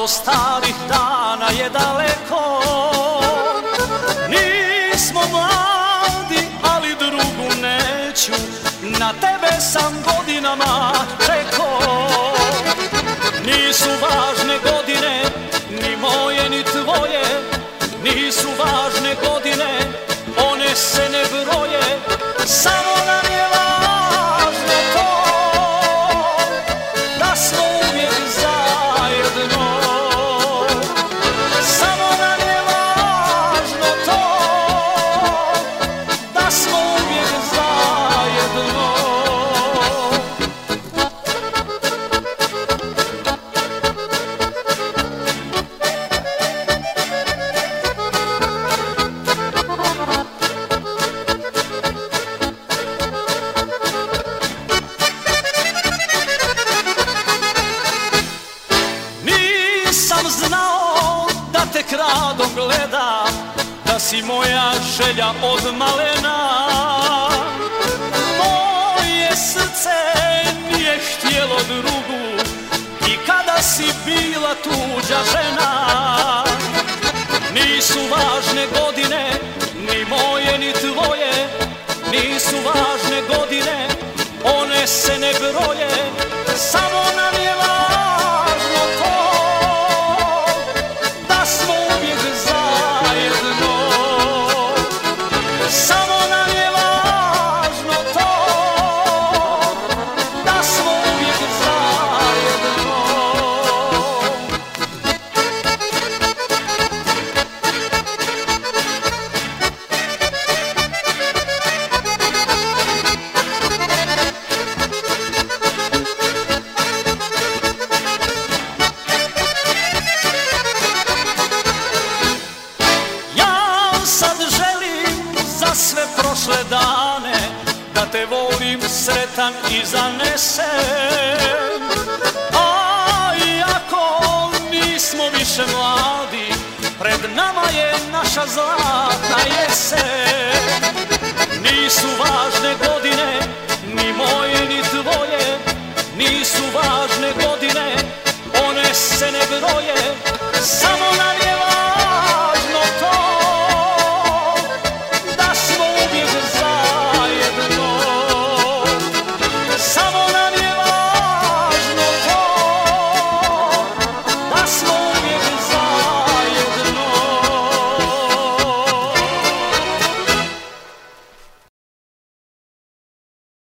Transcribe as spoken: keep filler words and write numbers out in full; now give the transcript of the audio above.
do starih dana je daleko. Nismo mladi, ali drugu neću, na tebe sam godinama čekao. Nisu važne godine, ni moje ni tvoje, nisu važne godine, one se ne broje, samo nam je važno to da smo uvijek zajedno. Samo nam je važno to da smo uvijek zajedno. Nisam znao da te kradom gledam, da si moja želja od malena. Moje srce nije htjelo drugu i kada si bila tuđa žena. Nisu važne godine, ni moje ni tvoje, nisu važne godine, one se ne broje, samo nam je važno to da smo uvijek zajedno. Samo nam je važno to da smo uvijek zajedno. Sad želim za sve prošle dane da te volim sretan i zanesen. A iako nismo više mladi, pred nama je naša zlatna jesen. Nisu važne godine, ni moje ni tvoje, nisu važne godine, one se ne broje, samo nam je